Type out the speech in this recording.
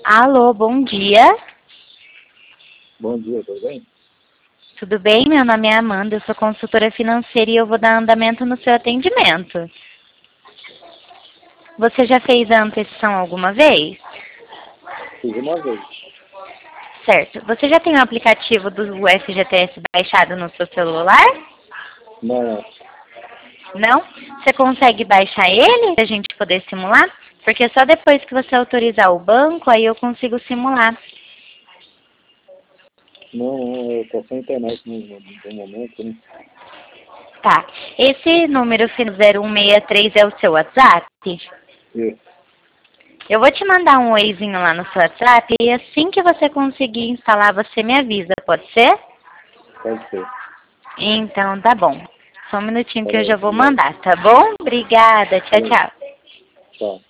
Alô, bom dia. Bom dia, tudo bem? Tudo bem? Meu nome é Amanda, eu sou consultora financeira e eu vou dar andamento no seu atendimento. Você já fez a antecipação alguma vez? Fiz uma vez. Certo. Você já tem o aplicativo do FGTS baixado no seu celular? Não, Não? Você consegue baixar ele para a gente poder simular? Porque só depois que você autorizar o banco, aí eu consigo simular. eu tô sem internet no momento, né? Tá. Esse número 0163 é o seu WhatsApp? Isso, Eu vou te mandar um oizinho lá no seu WhatsApp e assim que você conseguir instalar, você me avisa, pode ser? pode ser. Então, tá bom. Só um minutinho que eu Valeu, já vou obrigado. mandar, tá bom? Obrigada. Tchau, Valeu, tchau. tchau.